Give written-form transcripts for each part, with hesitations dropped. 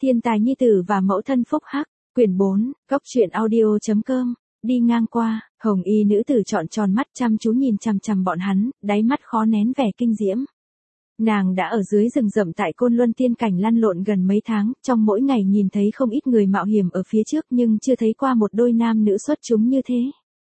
Thiên tài nhi tử và mẫu thân phúc hắc, quyển 4, góc truyện audio.com, đi ngang qua, hồng y nữ tử trọn tròn mắt chăm chú nhìn chằm chằm bọn hắn, đáy mắt khó nén vẻ kinh diễm. Nàng đã ở dưới rừng rậm tại Côn Luân tiên cảnh lăn lộn gần mấy tháng, trong mỗi ngày nhìn thấy không ít người mạo hiểm ở phía trước nhưng chưa thấy qua một đôi nam nữ xuất chúng như thế.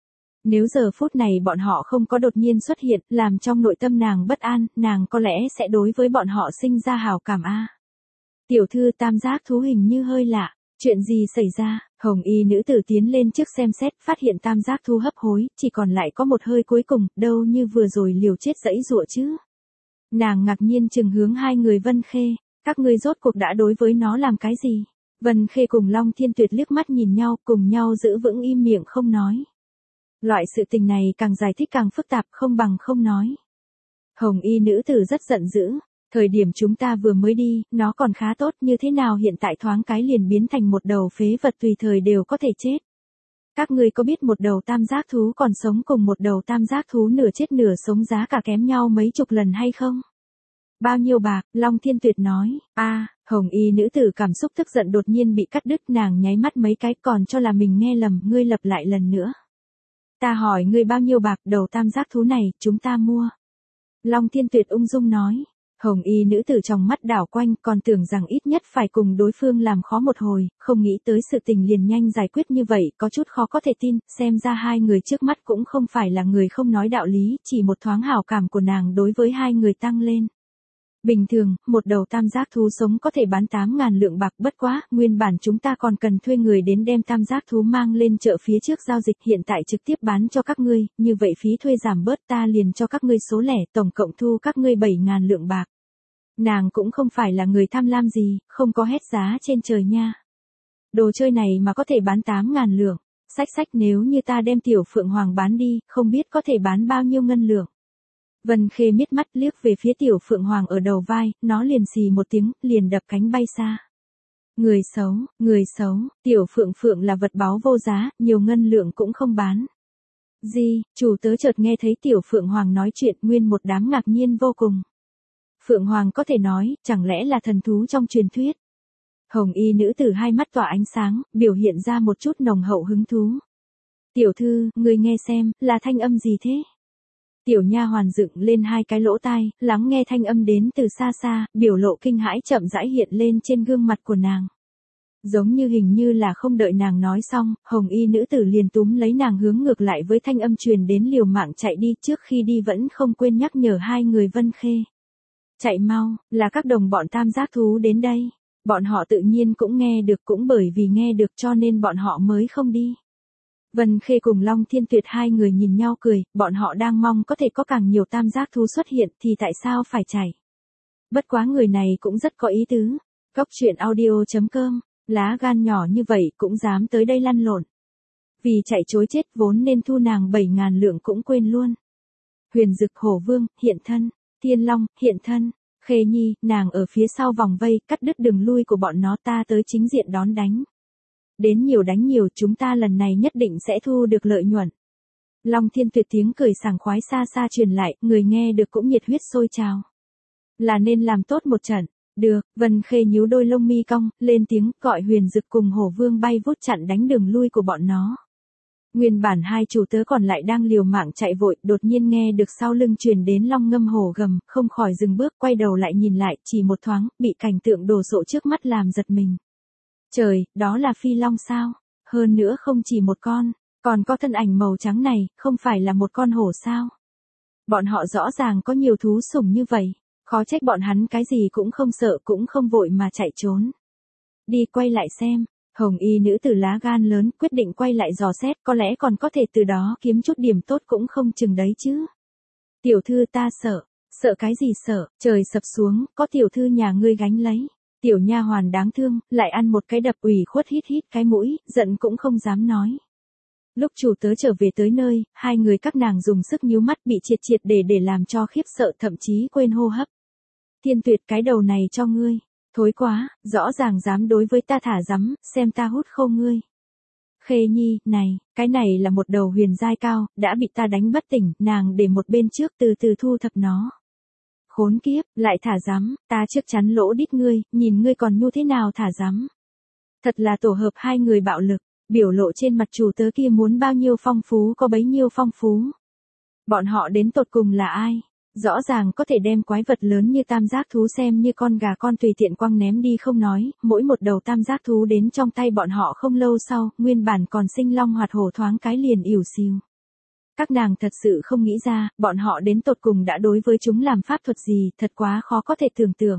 Nếu giờ phút này bọn họ không có đột nhiên xuất hiện, làm trong nội tâm nàng bất an, nàng có lẽ sẽ đối với bọn họ sinh ra hảo cảm a. Tiểu thư tam giác thú hình như hơi lạ, chuyện gì xảy ra? Hồng y nữ tử tiến lên trước xem xét, phát hiện tam giác thú hấp hối, chỉ còn lại có một hơi cuối cùng, đâu như vừa rồi liều chết dẫy dụa chứ. Nàng ngạc nhiên chừng hướng hai người Vân Khê, các ngươi rốt cuộc đã đối với nó làm cái gì? Vân Khê cùng Long Thiên Tuyệt liếc mắt nhìn nhau, cùng nhau giữ vững im miệng không nói. Loại sự tình này càng giải thích càng phức tạp, không bằng không nói. Hồng y nữ tử rất giận dữ, thời điểm chúng ta vừa mới đi, nó còn khá tốt, như thế nào hiện tại thoáng cái liền biến thành một đầu phế vật tùy thời đều có thể chết. Các ngươi có biết một đầu tam giác thú còn sống cùng một đầu tam giác thú nửa chết nửa sống giá cả kém nhau mấy chục lần hay không? Bao nhiêu bạc? Long Thiên Tuyệt nói. Hồng y nữ tử cảm xúc tức giận đột nhiên bị cắt đứt, nàng nháy mắt mấy cái còn cho là mình nghe lầm, ngươi lặp lại lần nữa. Ta hỏi ngươi bao nhiêu bạc, đầu tam giác thú này, chúng ta mua. Long Thiên Tuyệt ung dung nói. Hồng y nữ tử trong mắt đảo quanh, còn tưởng rằng ít nhất phải cùng đối phương làm khó một hồi, không nghĩ tới sự tình liền nhanh giải quyết như vậy, có chút khó có thể tin, xem ra hai người trước mắt cũng không phải là người không nói đạo lý, chỉ một thoáng hảo cảm của nàng đối với hai người tăng lên. Bình thường, một đầu tam giác thú sống có thể bán 8.000 lượng bạc, bất quá, nguyên bản chúng ta còn cần thuê người đến đem tam giác thú mang lên chợ phía trước giao dịch, hiện tại trực tiếp bán cho các ngươi, như vậy phí thuê giảm bớt, ta liền cho các ngươi số lẻ, tổng cộng thu các ngươi 7.000 lượng bạc. Nàng cũng không phải là người tham lam gì, không có hết giá trên trời nha. Đồ chơi này mà có thể bán 8.000 lượng, sách nếu như ta đem tiểu Phượng Hoàng bán đi, không biết có thể bán bao nhiêu ngân lượng. Vân Khê miết mắt liếc về phía tiểu Phượng Hoàng ở đầu vai, nó liền xì một tiếng, liền đập cánh bay xa. Người xấu, tiểu Phượng là vật báu vô giá, nhiều ngân lượng cũng không bán. Gì, chủ tớ chợt nghe thấy tiểu Phượng Hoàng nói chuyện, nguyên một đám ngạc nhiên vô cùng. Phượng Hoàng có thể nói, chẳng lẽ là thần thú trong truyền thuyết. Hồng y nữ tử hai mắt tỏa ánh sáng, biểu hiện ra một chút nồng hậu hứng thú. Tiểu thư, người nghe xem, là thanh âm gì thế? Tiểu nha hoàn dựng lên hai cái lỗ tai, lắng nghe thanh âm đến từ xa xa, biểu lộ kinh hãi chậm rãi hiện lên trên gương mặt của nàng. Giống như hình như là không đợi nàng nói xong, hồng y nữ tử liền túm lấy nàng hướng ngược lại với thanh âm truyền đến, liều mạng chạy đi, trước khi đi vẫn không quên nhắc nhở hai người Vân Khê. Chạy mau, là các đồng bọn tam giác thú đến đây. Bọn họ tự nhiên cũng nghe được, cũng bởi vì nghe được cho nên bọn họ mới không đi. Vân Khê cùng Long Thiên Tuyệt hai người nhìn nhau cười, bọn họ đang mong có thể có càng nhiều tam giác thú xuất hiện thì tại sao phải chạy. Bất quá người này cũng rất có ý tứ. Góc truyện audio.com, lá gan nhỏ như vậy cũng dám tới đây lăn lộn. Vì chạy chối chết vốn nên thu nàng 7.000 lượng cũng quên luôn. Huyền Dực Hổ Vương, hiện thân. Thiên Long, hiện thân. Khê Nhi, nàng ở phía sau vòng vây, cắt đứt đường lui của bọn nó, ta tới chính diện đón đánh. Đến nhiều đánh nhiều, chúng ta lần này nhất định sẽ thu được lợi nhuận. Long Thiên Tuyệt tiếng cười sảng khoái xa xa truyền lại, người nghe được cũng nhiệt huyết sôi trào. Là nên làm tốt một trận. Được, Vân Khê nhíu đôi lông mi cong, lên tiếng gọi Huyền Dực cùng Hổ Vương bay vút chặn đánh đường lui của bọn nó. Nguyên bản hai chủ tớ còn lại đang liều mạng chạy vội, đột nhiên nghe được sau lưng truyền đến long ngâm hổ gầm, không khỏi dừng bước, quay đầu lại nhìn lại, chỉ một thoáng, bị cảnh tượng đồ sộ trước mắt làm giật mình. Trời, đó là phi long sao? Hơn nữa không chỉ một con, còn có thân ảnh màu trắng này, không phải là một con hổ sao? Bọn họ rõ ràng có nhiều thú sủng như vậy, khó trách bọn hắn cái gì cũng không sợ cũng không vội mà chạy trốn. Đi quay lại xem. Hồng y nữ tử lá gan lớn, quyết định quay lại dò xét, có lẽ còn có thể từ đó kiếm chút điểm tốt cũng không chừng đấy chứ. Tiểu thư ta sợ, sợ cái gì sợ, trời sập xuống, có tiểu thư nhà ngươi gánh lấy. Tiểu nha hoàn đáng thương, lại ăn một cái đập, ủy khuất hít cái mũi, giận cũng không dám nói. Lúc chủ tớ trở về tới nơi, hai người các nàng dùng sức nhíu mắt, bị triệt để làm cho khiếp sợ, thậm chí quên hô hấp. Thiên Tuyệt, cái đầu này cho ngươi. Thối quá, rõ ràng dám đối với ta thả rắm, xem ta hút khô ngươi. Khê Nhi, này, cái này là một đầu huyền giai cao, đã bị ta đánh bất tỉnh, nàng để một bên trước từ từ thu thập nó. Khốn kiếp, lại thả rắm, ta trước chắn lỗ đít ngươi, nhìn ngươi còn nhu thế nào thả rắm. Thật là tổ hợp hai người bạo lực, biểu lộ trên mặt chủ tớ kia muốn bao nhiêu phong phú có bấy nhiêu phong phú. Bọn họ đến tột cùng là ai? Rõ ràng có thể đem quái vật lớn như tam giác thú xem như con gà con tùy tiện quăng ném đi không nói, mỗi một đầu tam giác thú đến trong tay bọn họ không lâu sau, nguyên bản còn sinh long hoạt hổ thoáng cái liền ỉu xìu. Các nàng thật sự không nghĩ ra, bọn họ đến tột cùng đã đối với chúng làm pháp thuật gì, thật quá khó có thể tưởng tượng.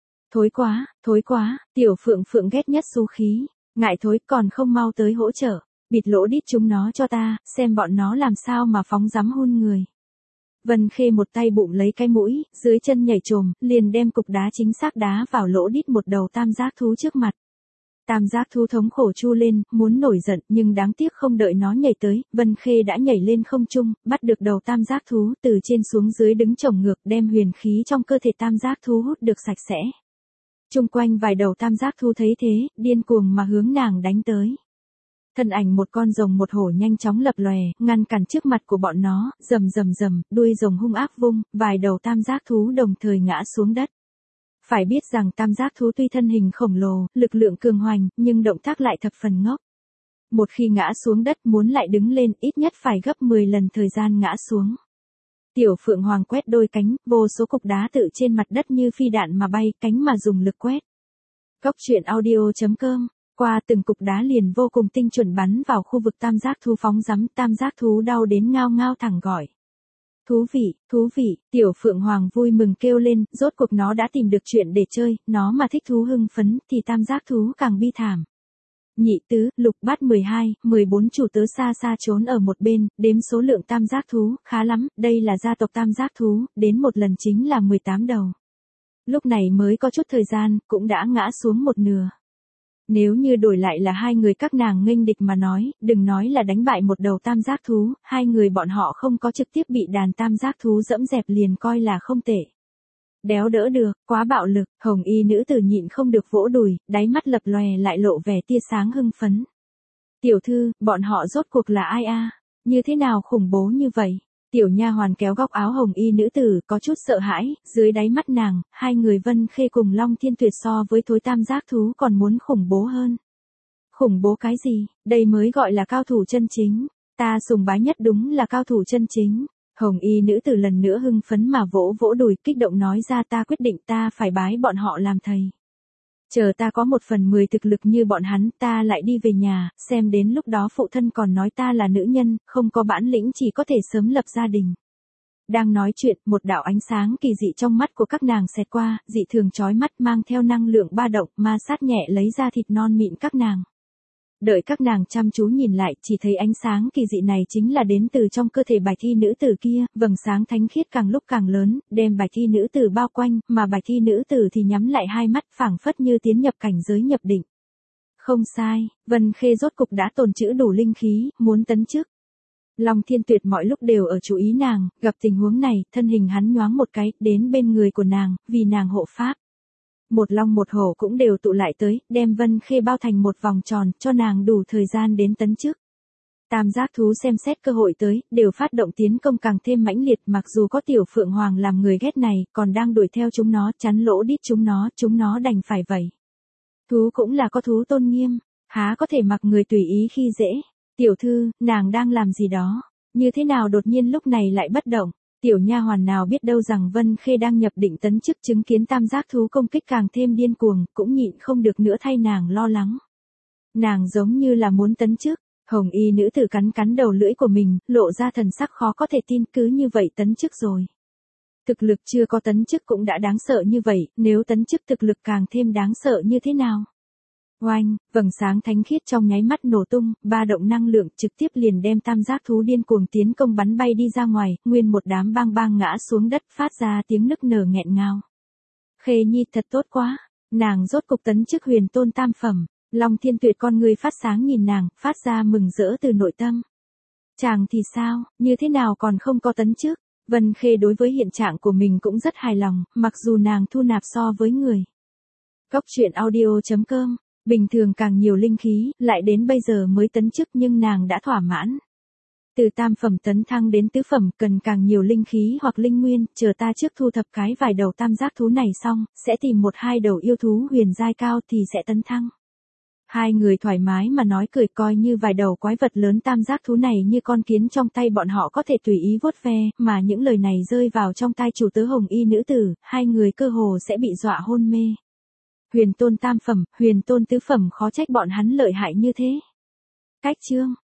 Thối quá, tiểu phượng phượng ghét nhất xú khí, ngại thối còn không mau tới hỗ trợ, bịt lỗ đít chúng nó cho ta, xem bọn nó làm sao mà phóng dám hun người. Vân Khê một tay bụng lấy cái mũi, dưới chân nhảy trồm, liền đem cục đá chính xác đá vào lỗ đít một đầu tam giác thú trước mặt. Tam giác thú thống khổ chu lên, muốn nổi giận, nhưng đáng tiếc không đợi nó nhảy tới, Vân Khê đã nhảy lên không trung, bắt được đầu tam giác thú, từ trên xuống dưới đứng chồng ngược, đem huyền khí trong cơ thể tam giác thú hút được sạch sẽ. Chung quanh vài đầu tam giác thú thấy thế, điên cuồng mà hướng nàng đánh tới. Thân ảnh một con rồng một hổ nhanh chóng lập lòe, ngăn cản trước mặt của bọn nó, rầm, đuôi rồng hung ác vung, vài đầu tam giác thú đồng thời ngã xuống đất. Phải biết rằng tam giác thú tuy thân hình khổng lồ, lực lượng cường hoành, nhưng động tác lại thập phần ngốc. Một khi ngã xuống đất muốn lại đứng lên ít nhất phải gấp 10 lần thời gian ngã xuống. Tiểu Phượng Hoàng quét đôi cánh, vô số cục đá tự trên mặt đất như phi đạn mà bay, cánh mà dùng lực quét. Góc truyện audio.com, qua từng cục đá liền vô cùng tinh chuẩn bắn vào khu vực tam giác thú phóng rắm, tam giác thú đau đến ngao ngao thẳng gọi. Thú vị, Tiểu Phượng Hoàng vui mừng kêu lên, rốt cuộc nó đã tìm được chuyện để chơi, nó mà thích thú hưng phấn, thì tam giác thú càng bi thảm. Nhị tứ, lục bát 12, 14 chủ tớ xa xa trốn ở một bên, đếm số lượng tam giác thú, khá lắm, đây là gia tộc tam giác thú, đến một lần chính là 18 đầu. Lúc này mới có chút thời gian, cũng đã ngã xuống một nửa. Nếu như đổi lại là hai người các nàng nghênh địch mà nói, đừng nói là đánh bại một đầu tam giác thú, hai người bọn họ không có trực tiếp bị đàn tam giác thú dẫm dẹp liền coi là không tệ. Đéo đỡ được, quá bạo lực, hồng y nữ tử nhịn không được vỗ đùi, đáy mắt lập lòe lại lộ vẻ tia sáng hưng phấn. Tiểu thư, bọn họ rốt cuộc là ai a? Như thế nào khủng bố như vậy? Tiểu nha hoàn kéo góc áo hồng y nữ tử có chút sợ hãi, dưới đáy mắt nàng, hai người Vân Khê cùng Long Thiên Tuyệt so với thối tam giác thú còn muốn khủng bố hơn. Khủng bố cái gì, đây mới gọi là cao thủ chân chính, ta sùng bái nhất đúng là cao thủ chân chính. Hồng y nữ tử lần nữa hưng phấn mà vỗ vỗ đùi kích động nói ra ta quyết định ta phải bái bọn họ làm thầy. Chờ ta có 1/10 thực lực như bọn hắn ta lại đi về nhà, xem đến lúc đó phụ thân còn nói ta là nữ nhân, không có bản lĩnh chỉ có thể sớm lập gia đình. Đang nói chuyện, một đạo ánh sáng kỳ dị trong mắt của các nàng xẹt qua, dị thường chói mắt mang theo năng lượng ba động ma sát nhẹ lấy ra thịt non mịn các nàng. Đợi các nàng chăm chú nhìn lại, chỉ thấy ánh sáng kỳ dị này chính là đến từ trong cơ thể bài thi nữ tử kia, vầng sáng thánh khiết càng lúc càng lớn, đem bài thi nữ tử bao quanh, mà bài thi nữ tử thì nhắm lại hai mắt phảng phất như tiến nhập cảnh giới nhập định. Không sai, Vân Khê rốt cục đã tồn trữ đủ linh khí, muốn tấn chức. Long Thiên Tuyệt mọi lúc đều ở chú ý nàng, gặp tình huống này, thân hình hắn nhoáng một cái, đến bên người của nàng, vì nàng hộ pháp. Một long một hổ cũng đều tụ lại tới, đem Vân Khê bao thành một vòng tròn, cho nàng đủ thời gian đến tấn chức. Tam giác thú xem xét cơ hội tới, đều phát động tiến công càng thêm mãnh liệt, mặc dù có Tiểu Phượng Hoàng làm người ghét này, còn đang đuổi theo chúng nó, chắn lỗ đít chúng nó đành phải vậy. Thú cũng là có thú tôn nghiêm, há có thể mặc người tùy ý khi dễ. Tiểu thư, nàng đang làm gì đó, như thế nào đột nhiên lúc này lại bất động. Tiểu nha hoàn nào biết đâu rằng Vân Khê đang nhập định tấn chức chứng kiến tam giác thú công kích càng thêm điên cuồng, cũng nhịn không được nữa thay nàng lo lắng. Nàng giống như là muốn tấn chức, hồng y nữ tử cắn đầu lưỡi của mình, lộ ra thần sắc khó có thể tin cứ như vậy tấn chức rồi. Thực lực chưa có tấn chức cũng đã đáng sợ như vậy, nếu tấn chức thực lực càng thêm đáng sợ như thế nào? Oanh, vầng sáng thánh khiết trong nháy mắt nổ tung, ba động năng lượng trực tiếp liền đem tam giác thú điên cuồng tiến công bắn bay đi ra ngoài, nguyên một đám bang ngã xuống đất phát ra tiếng nức nở nghẹn ngào. Khê Nhi thật tốt quá, nàng rốt cục tấn chức huyền tôn tam phẩm, Long Thiên Tuyệt con người phát sáng nhìn nàng, phát ra mừng rỡ từ nội tâm. Chàng thì sao, như thế nào còn không có tấn chức? Vân Khê đối với hiện trạng của mình cũng rất hài lòng, mặc dù nàng thu nạp so với người. Góc truyện audio.com, bình thường càng nhiều linh khí, lại đến bây giờ mới tấn chức nhưng nàng đã thỏa mãn. Từ tam phẩm tấn thăng đến tứ phẩm cần càng nhiều linh khí hoặc linh nguyên, chờ ta trước thu thập cái vài đầu tam giác thú này xong, sẽ tìm một hai đầu yêu thú huyền giai cao thì sẽ tấn thăng. Hai người thoải mái mà nói cười, coi như vài đầu quái vật lớn tam giác thú này như con kiến trong tay bọn họ có thể tùy ý vuốt ve, mà những lời này rơi vào trong tai chủ tớ hồng y nữ tử, hai người cơ hồ sẽ bị dọa hôn mê. Huyền tôn tam phẩm, huyền tôn tứ phẩm, khó trách bọn hắn lợi hại như thế. Cách chương